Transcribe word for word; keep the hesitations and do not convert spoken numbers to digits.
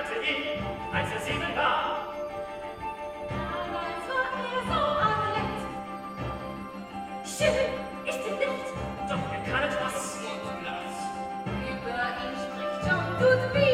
für ihn, als er sieben war. Damals war er so adrett. Schön ist er nicht, Doch er kann etwas und blass. über ihn spricht John Doodby.